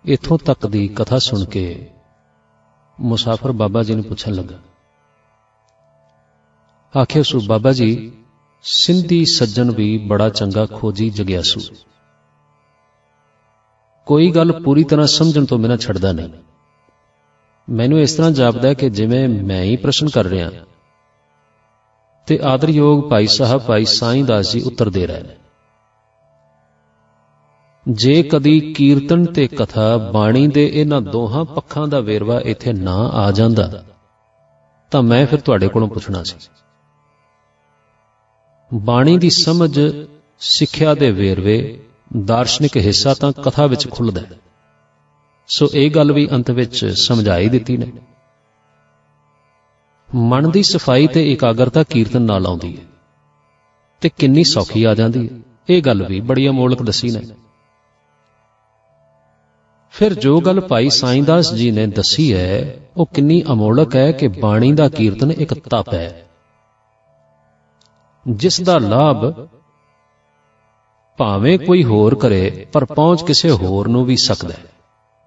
इत्थों तक दी कथा सुन के मुसाफिर बाबा जी ने पूछन लगा, आखे सु बाबा जी, सिंधी सज्जन भी बड़ा चंगा खोजी जग्यासू, कोई गल पूरी तरह समझण तो बिना छड़दा नहीं। मैनू इस तरह जापदा है कि जिवें मैं ही प्रश्न कर रहा ते आदरयोग भाई साहब भाई साईं दास जी उत्तर दे रहे हैं। जे कदी कीर्तन ते कथा बाणी दे इन्हां दोहां पक्षां दा वेरवा इत्थे ना आ जांदा तां मैं फिर तुहाडे कोलों पुछना सी। बाणी दी समझ सिक्ख्या दे वेरवे दार्शनिक हिस्सा तां कथा विच खुलदा है, सो ये गल भी अंत विच समझाई दित्ती ने। मन दी सफाई ते एकाग्रता कीर्तन नाल आउंदी है ते किन्नी सौखी आ जांदी है, ये गल भी बड़ी अमोलक दसी ने। फिर जो गल भाई साईंदास जी ने दसी है वो किन्नी अमोलक है कि बाणी दा कीर्तन एक तप है जिस दा लाभ भावें कोई होर करे पर पहुंच किसे होर नूं भी सकदा है।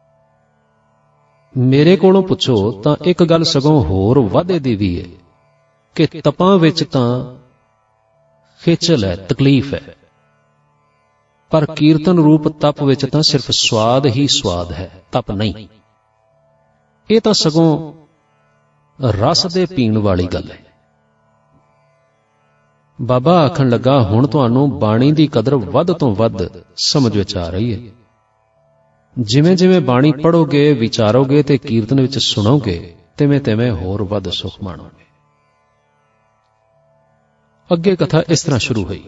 मेरे कोलों पुछो तां एक गल सगों होर वाधे दी भी है कि तपां विच तां खिचल है, तकलीफ है, पर कीर्तन रूप तप विच तां सिर्फ स्वाद ही स्वाद है, तप नहीं। ये तां सगों रस दे पीण वाली गल है। बाबा आखण लगा, हुण तुहानूं बाणी दी कदर वध तों वध समझ विच आ रही है। जिवें जिवें बाणी पढ़ोगे, विचारोगे ते कीर्तन विच सुनोगे, तिवें तिवें होर वध सुख माणोगे। अगे कथा इस तरह शुरू हुई।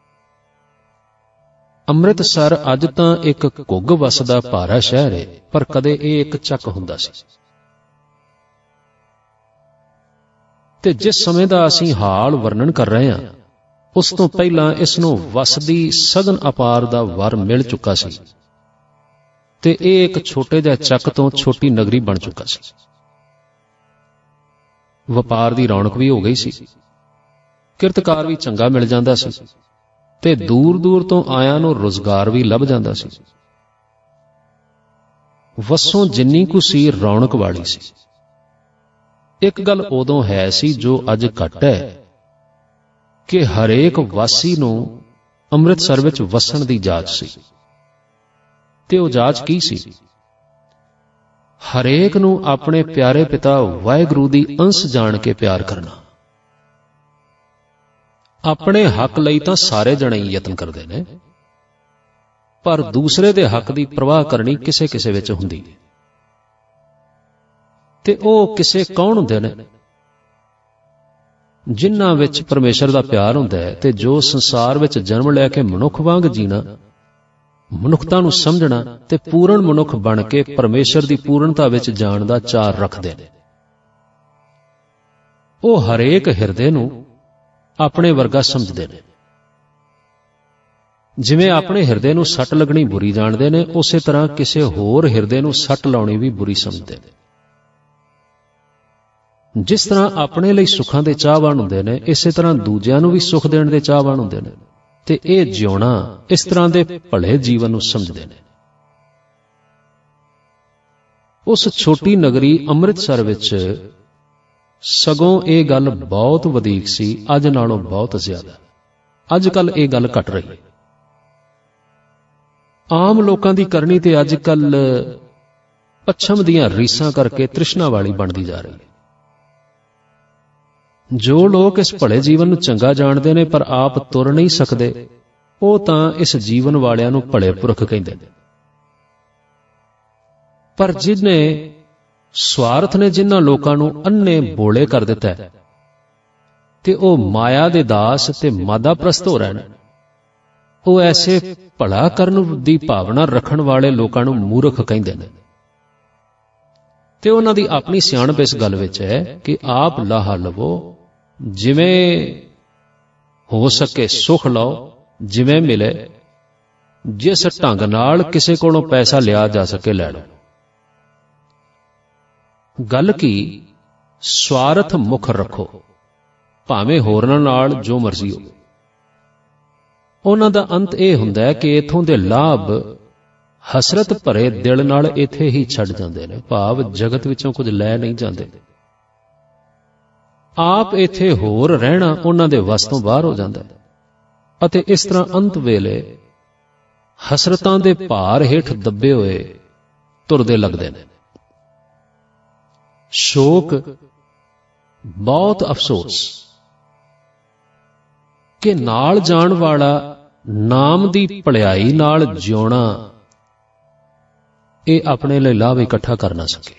ਅੰਮ੍ਰਿਤਸਰ ਅੱਜ ਤਾਂ ਇੱਕ ਘੁੱਗ ਵਸਦਾ ਭਾਰਾ ਸ਼ਹਿਰ ਹੈ, ਪਰ ਕਦੇ ਇਹ ਇੱਕ ਚੱਕ ਹੁੰਦਾ ਸੀ। ਤੇ ਜਿਸ ਸਮੇਂ ਦਾ ਅਸੀਂ ਹਾਲ ਵਰਣਨ ਕਰ ਰਹੇ ਹਾਂ, ਉਸ ਤੋਂ ਪਹਿਲਾਂ ਇਸ ਨੂੰ ਵਸਦੀ ਸਗਨ ਅਪਾਰ ਦਾ ਵਰ ਮਿਲ ਚੁੱਕਾ ਸੀ ਤੇ ਇਹ ਇੱਕ ਛੋਟੇ ਜਿਹੇ ਚੱਕ ਤੋਂ ਛੋਟੀ ਨਗਰੀ ਬਣ ਚੁੱਕਾ ਸੀ। ਵਪਾਰ ਦੀ ਰੌਣਕ ਵੀ ਹੋ ਗਈ ਸੀ, ਕਿਰਤਕਾਰ ਵੀ ਚੰਗਾ ਮਿਲ ਜਾਂਦਾ ਸੀ ਤੇ ਦੂਰ ਦੂਰ ਤੋਂ ਆਇਆਂ ਨੂੰ ਰੁਜ਼ਗਾਰ ਵੀ ਲੱਭ ਜਾਂਦਾ ਸੀ। ਵਸੋਂ ਜਿੰਨੀ ਕੁ ਸੀ ਰੌਣਕ ਵਾਲੀ ਸੀ। ਇੱਕ ਗੱਲ ਉਦੋਂ ਹੈ ਸੀ ਜੋ ਅੱਜ ਘੱਟ ਹੈ ਕਿ ਹਰੇਕ ਵਾਸੀ ਨੂੰ ਅੰਮ੍ਰਿਤਸਰ ਵਿੱਚ ਵਸਣ ਦੀ ਜਾਚ ਸੀ। ਤੇ ਉਹ ਜਾਚ ਕੀ ਸੀ? ਹਰੇਕ ਨੂੰ ਆਪਣੇ ਪਿਆਰੇ ਪਿਤਾ ਵਾਹਿਗੁਰੂ ਦੀ ਅੰਸ਼ ਜਾਣ ਕੇ ਪਿਆਰ ਕਰਨਾ। अपने हक लई तां सारे जणे यतन करदे ने, पर दूसरे दे हक दी परवाह करनी किसे किसे विच हुंदी है। ते ओह किसे कौन हुंदे ने? जिन्हां विच परमेशर दा प्यार हुंदा है ते जो संसार विच जन्म लै के मनुख वांग जीना, मनुखता नूं समझना ते पूर्ण मनुख बन के परमेशर दी पूर्णता विच जाण दा चार रखदे ने। ओह हरेक हिरदे नूं अपने वर्गा समझते हैं। जिवें अपने हिरदे नूं सट लगनी बुरी जानते हैं, उसे तरह किसी होर हिरदे नूं सट लाउणी भी बुरी समझते हैं। जिस तरह अपने लिए सुखां दे चाहवान हुंदे ने, इसे तरह दूजिआं नूं भी सुख देण दे चाहवान हुंदे ने ते इह जिउणा इस तरह दे भले जीवन नूं समझदे ने। उस छोटी नगरी ਅੰਮ੍ਰਿਤਸਰ विच सगों ये गल बहुत वधीक सी, अज नालों बहुत ज्यादा। अज कल ये गल घट रही है। आम लोकां दी करनी ते अज कल पच्छम दीआं रीसां करके तृष्णा वाली बनती जा रही है। जो लोग इस भले जीवन नूं चंगा जाणदे ने पर आप तुर नहीं सकदे, ਉਹ तां इस जीवन वालियां नूं भले पुरख कहिंदे ने। पर जिन्हें स्वार्थ ने जिन्हां लोकां नूं अन्ने बोले कर दिता है ते ओह माया दे दास ते मादा प्रस्त हो रहे हैं, ओह ऐसे भला करन दी भावना रखण वाले लोकां नूं मूर्ख कहिंदे ने। ते उन्हां दी अपनी सियाणप इस गल विच है कि आप लाहा लवो, जिवें हो सके सुख लओ, जिवें मिले, जिस ढंग नाल किसे कोलों पैसा लिया जा सके लै लो। गल की स्वार्थ मुख रखो, भावें होरनां नाल जो मर्जी हो। उन्हां दा अंत यह हुंदा है कि इत्थों दे लाभ ਹਸਰਤ ਭਰੇ ਦਿਲ ਨਾਲ ਇੱਥੇ ਹੀ ਛੱਡ ਜਾਂਦੇ ਨੇ, ਭਾਵ ਜਗਤ ਵਿੱਚੋਂ ਕੁਝ ਲੈ ਨਹੀਂ ਜਾਂਦੇ। ਆਪ ਇੱਥੇ ਹੋਰ ਰਹਿਣਾ ਉਹਨਾਂ ਦੇ ਵੱਸ ਤੋਂ ਬਾਹਰ ਹੋ ਜਾਂਦਾ ਅਤੇ ਇਸ ਤਰ੍ਹਾਂ ਅੰਤ ਵੇਲੇ ਹਸਰਤਾਂ ਦੇ ਭਾਰ ਹੇਠ ਦੱਬੇ ਹੋਏ ਤੁਰਦੇ ਲੱਗਦੇ ਨੇ। ਸ਼ੋਕ, ਬਹੁਤ ਅਫਸੋਸ ਕਿ ਨਾਲ ਜਾਣ ਵਾਲਾ ਨਾਮ ਦੀ ਭਲਾਈ ਨਾਲ ਜਿਉਣਾ ਇਹ ਆਪਣੇ ਲਈ ਲਾਭ ਇਕੱਠਾ ਕਰ ਨਾ ਸਕੇ।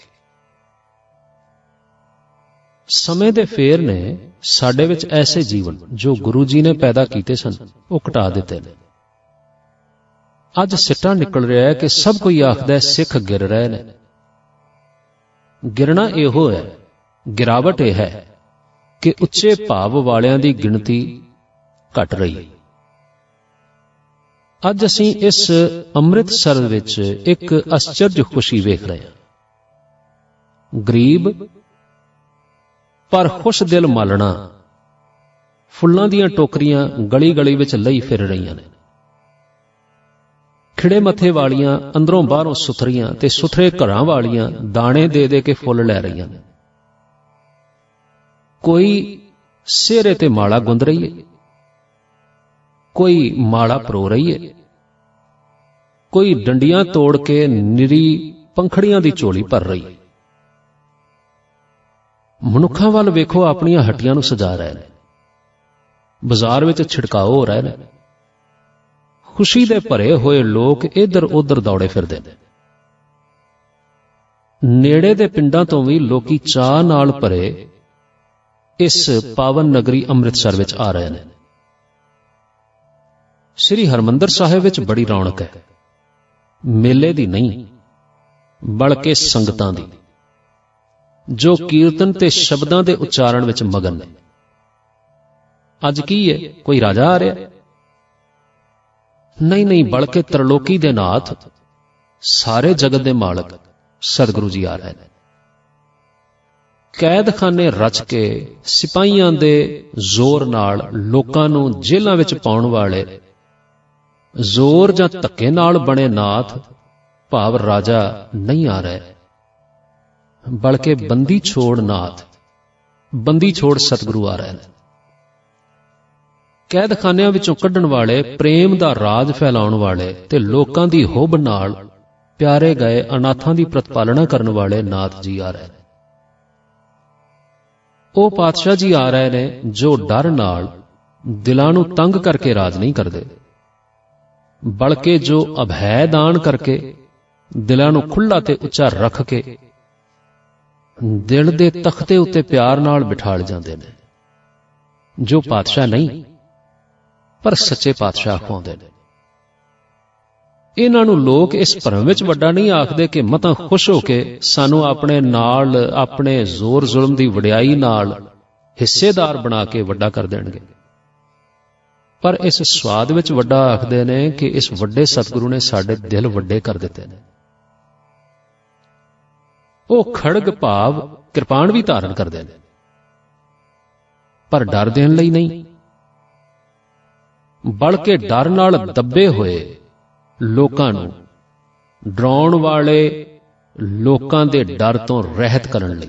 ਸਮੇਂ ਦੇ ਫੇਰ ਨੇ ਸਾਡੇ ਵਿੱਚ ਐਸੇ ਜੀਵਨ ਜੋ ਗੁਰੂ ਜੀ ਨੇ ਪੈਦਾ ਕੀਤੇ ਸਨ ਉਹ ਘਟਾ ਦਿੱਤੇ ਨੇ। ਅੱਜ ਸਿੱਟਾ ਨਿਕਲ ਰਿਹਾ ਹੈ ਕਿ ਸਭ ਕੋਈ ਆਖਦਾ ਸਿੱਖ ਗਿਰ ਰਹੇ ਨੇ। ਗਿਰਨਾ ਇਹੋ ਹੈ, ਗਿਰਾਵਟ ਇਹ ਹੈ ਕਿ ਉੱਚੇ ਭਾਵ ਵਾਲਿਆਂ ਦੀ ਗਿਣਤੀ ਘਟ ਰਹੀ ਹੈ। ਅੱਜ ਅਸੀਂ ਇਸ ਅੰਮ੍ਰਿਤਸਰ ਵਿੱਚ ਇੱਕ ਅਸਚਰਜ ਖੁਸ਼ੀ ਵੇਖ ਰਹੇ ਹਾਂ। ਗਰੀਬ ਪਰ ਖੁਸ਼ ਦਿਲ ਮਾਲਣਾ ਫੁੱਲਾਂ ਦੀਆਂ ਟੋਕਰੀਆਂ ਗਲੀ ਗਲੀ ਵਿੱਚ ਲਈ ਫਿਰ ਰਹੀਆਂ ਨੇ। ਖਿੜੇ ਮੱਥੇ ਵਾਲੀਆਂ ਅੰਦਰੋਂ ਬਾਹਰੋਂ ਸੁਥਰੀਆਂ ਤੇ ਸੁਥਰੇ ਘਰਾਂ ਵਾਲੀਆਂ ਦਾਣੇ ਦੇ ਦੇ ਕੇ ਫੁੱਲ ਲੈ ਰਹੀਆਂ ਨੇ। ਕੋਈ ਸਿਹਰੇ ਤੇ ਮਾਲਾ ਗੁੰਦ ਰਹੀ ਹੈ, ਕੋਈ ਮਾਲਾ ਪਰੋ ਰਹੀ ਹੈ, ਕੋਈ ਡੰਡੀਆਂ ਤੋੜ ਕੇ ਨਿਰੀ ਪੰਖੜੀਆਂ ਦੀ ਝੋਲੀ ਭਰ ਰਹੀ ਹੈ। ਮਨੁੱਖਾਂ ਵੱਲ ਵੇਖੋ, ਆਪਣੀਆਂ ਹੱਟੀਆਂ ਨੂੰ ਸਜਾ ਰਹੇ ਨੇ, ਬਾਜ਼ਾਰ ਵਿੱਚ ਛਿੜਕਾਓ ਹੋ ਰਹੇ ਨੇ। ਖੁਸ਼ੀ ਦੇ ਭਰੇ ਹੋਏ ਲੋਕ ਇੱਧਰ ਉੱਧਰ ਦੌੜੇ ਫਿਰਦੇ ਨੇ। ਨੇੜੇ ਦੇ ਪਿੰਡਾਂ ਤੋਂ ਵੀ ਲੋਕੀ ਚਾਅ ਨਾਲ ਭਰੇ ਇਸ ਪਾਵਨ ਨਗਰੀ ਅੰਮ੍ਰਿਤਸਰ ਵਿੱਚ ਆ ਰਹੇ ਨੇ। ਸ੍ਰੀ ਹਰਿਮੰਦਰ ਸਾਹਿਬ ਵਿੱਚ ਬੜੀ ਰੌਣਕ ਹੈ, ਮੇਲੇ ਦੀ ਨਹੀਂ ਬਲਕਿ ਸੰਗਤਾਂ ਦੀ, ਜੋ ਕੀਰਤਨ ਤੇ ਸ਼ਬਦਾਂ ਦੇ ਉਚਾਰਨ ਵਿੱਚ ਮਗਨ ਨੇ। ਅੱਜ ਕੀ ਹੈ, ਕੋਈ ਰਾਜਾ ਆ ਰਿਹਾ? ਨਹੀਂ, ਬਲਕਿ ਤਰਲੋਕੀ ਦੇ ਨਾਥ, ਸਾਰੇ ਜਗਤ ਦੇ ਮਾਲਕ ਸਤਿਗੁਰੂ ਜੀ ਆ ਰਹੇ ਨੇ। ਕੈਦਖਾਨੇ ਰਚ ਕੇ ਸਿਪਾਹੀਆਂ ਦੇ ਜ਼ੋਰ ਨਾਲ ਲੋਕਾਂ ਨੂੰ ਜੇਲ੍ਹਾਂ ਵਿੱਚ ਪਾਉਣ ਵਾਲੇ ਜ਼ੋਰ ਜਾਂ ਧੱਕੇ ਨਾਲ ਬਣੇ ਨਾਥ ਭਾਵ ਰਾਜਾ ਨਹੀਂ ਆ ਰਹੇ, ਬਲਕਿ ਬੰਦੀ ਛੋੜ ਨਾਥ, ਬੰਦੀ ਛੋੜ ਸਤਿਗੁਰੂ ਆ ਰਹੇ ਨੇ। ਕੈਦਖਾਨਿਆਂ ਵਿੱਚੋਂ ਕੱਢਣ ਵਾਲੇ, ਪ੍ਰੇਮ ਦਾ ਰਾਜ ਫੈਲਾਉਣ ਵਾਲੇ ਤੇ ਲੋਕਾਂ ਦੀ ਹੁੱਬ ਨਾਲ ਪਿਆਰੇ ਗਏ ਅਨਾਥਾਂ ਦੀ ਪ੍ਰਤਪਾਲਣਾ ਕਰਨ ਵਾਲੇ ਨਾਥ ਜੀ ਆ ਰਹੇ ਨੇ। ਉਹ ਪਾਤਸ਼ਾਹ ਜੀ ਆ ਰਹੇ ਨੇ ਜੋ ਡਰ ਨਾਲ ਦਿਲਾਂ ਨੂੰ ਤੰਗ ਕਰਕੇ ਰਾਜ ਨਹੀਂ ਕਰਦੇ, ਬਲਕਿ ਜੋ ਅਭੈ ਦਾਨ ਕਰਕੇ ਦਿਲਾਂ ਨੂੰ ਖੁੱਲ੍ਹਾ ਤੇ ਉੱਚਾ ਰੱਖ ਕੇ ਦਿਲ ਦੇ ਤਖਤੇ ਉੱਤੇ ਪਿਆਰ ਨਾਲ ਬਿਠਾਲ ਜਾਂਦੇ ਨੇ। ਜੋ ਪਾਤਸ਼ਾਹ ਨਹੀਂ ਪਰ ਸੱਚੇ ਪਾਤਸ਼ਾਹ ਖਵਾਉਂਦੇ ਨੇ। ਇਹਨਾਂ ਨੂੰ ਲੋਕ ਇਸ ਭਰਮ ਵਿੱਚ ਵੱਡਾ ਨਹੀਂ ਆਖਦੇ ਕਿ ਮਤਾਂ ਖੁਸ਼ ਹੋ ਕੇ ਸਾਨੂੰ ਆਪਣੇ ਨਾਲ, ਆਪਣੇ ਜ਼ੋਰ ਜ਼ੁਲਮ ਦੀ ਵਡਿਆਈ ਨਾਲ ਹਿੱਸੇਦਾਰ ਬਣਾ ਕੇ ਵੱਡਾ ਕਰ ਦੇਣਗੇ, ਪਰ ਇਸ ਸਵਾਦ ਵਿੱਚ ਵੱਡਾ ਆਖਦੇ ਨੇ ਕਿ ਇਸ ਵੱਡੇ ਸਤਿਗੁਰੂ ਨੇ ਸਾਡੇ ਦਿਲ ਵੱਡੇ ਕਰ ਦਿੱਤੇ ਨੇ। ਉਹ ਖੜਗ ਭਾਵ ਕਿਰਪਾਨ ਵੀ ਧਾਰਨ ਕਰਦੇ ਨੇ, ਪਰ ਡਰ ਦੇਣ ਲਈ ਨਹੀਂ, ਬਲਕਿ ਡਰ ਨਾਲ ਦੱਬੇ ਹੋਏ ਲੋਕਾਂ ਨੂੰ, ਡਰਾਉਣ ਵਾਲੇ ਲੋਕਾਂ ਦੇ ਡਰ ਤੋਂ ਰਹਿਤ ਕਰਨ ਲਈ।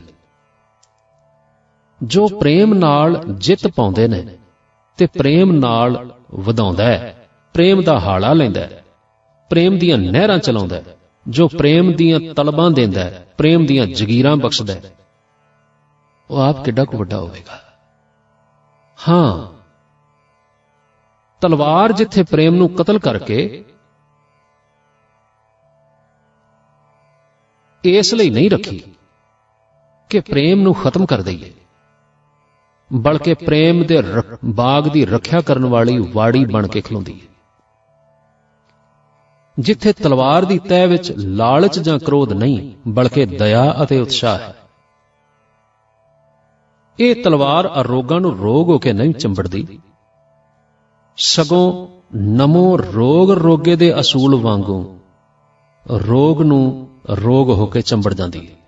ਜੋ ਪ੍ਰੇਮ ਨਾਲ ਜਿੱਤ ਪਾਉਂਦੇ ਨੇ ਤੇ ਪ੍ਰੇਮ ਨਾਲ ਵਧਾਉਂਦਾ ਹੈ, ਪ੍ਰੇਮ ਦਾ ਹਾਲਾ ਲੈਂਦਾ ਹੈ, ਪ੍ਰੇਮ ਦੀਆਂ ਨਹਿਰਾਂ ਚਲਾਉਂਦਾ ਹੈ, ਜੋ ਪ੍ਰੇਮ ਦੀਆਂ ਤਲਬਾਂ ਦਿੰਦਾ ਹੈ, ਪ੍ਰੇਮ ਦੀਆਂ ਜਗੀਰਾਂ ਬਖਸ਼ਦਾ ਹੈ, ਉਹ ਆਪ ਕਿੱਡਾ ਕੁ ਵੱਡਾ ਹੋਵੇਗਾ। ਹਾਂ, ਤਲਵਾਰ ਜਿੱਥੇ ਪ੍ਰੇਮ ਨੂੰ ਕਤਲ ਕਰਕੇ ਇਸ ਲਈ ਨਹੀਂ ਰੱਖੀ ਕਿ ਪ੍ਰੇਮ ਨੂੰ ਖਤਮ ਕਰ ਦਈਏ, ਬਲਕਿ ਪ੍ਰੇਮ ਦੇ ਬਾਗ ਦੀ ਰੱਖਿਆ ਕਰਨ ਵਾਲੀ ਵਾੜੀ ਬਣ ਕੇ ਖਲੋਂਦੀ ਹੈ। ਜਿੱਥੇ ਤਲਵਾਰ ਦੀ ਤਹਿ ਵਿੱਚ ਲਾਲਚ ਜਾਂ ਕ੍ਰੋਧ ਨਹੀਂ, ਬਲਕਿ ਦਇਆ ਅਤੇ ਉਤਸ਼ਾਹ ਹੈ। ਇਹ ਤਲਵਾਰ ਅਰੋਗਾਂ ਨੂੰ ਰੋਗ ਹੋ ਕੇ ਨਹੀਂ ਚੰਬੜਦੀ, ਸਗੋਂ ਨਮੋ ਰੋਗ ਰੋਗੇ ਦੇ ਅਸੂਲ ਵਾਂਗੂ ਰੋਗ ਨੂੰ ਰੋਗ ਹੋ ਕੇ ਚੰਬੜ ਜਾਂਦੀ ਹੈ।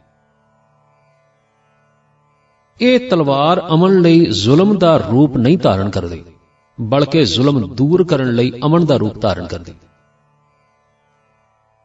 ਇਹ ਤਲਵਾਰ ਅਮਨ ਲਈ ਜ਼ੁਲਮ ਦਾ ਰੂਪ ਨਹੀਂ ਧਾਰਨ ਕਰਦੀ, ਬਲਕਿ ਜ਼ੁਲਮ ਦੂਰ ਕਰਨ ਲਈ ਅਮਨ ਦਾ ਰੂਪ ਧਾਰਨ ਕਰਦੀ।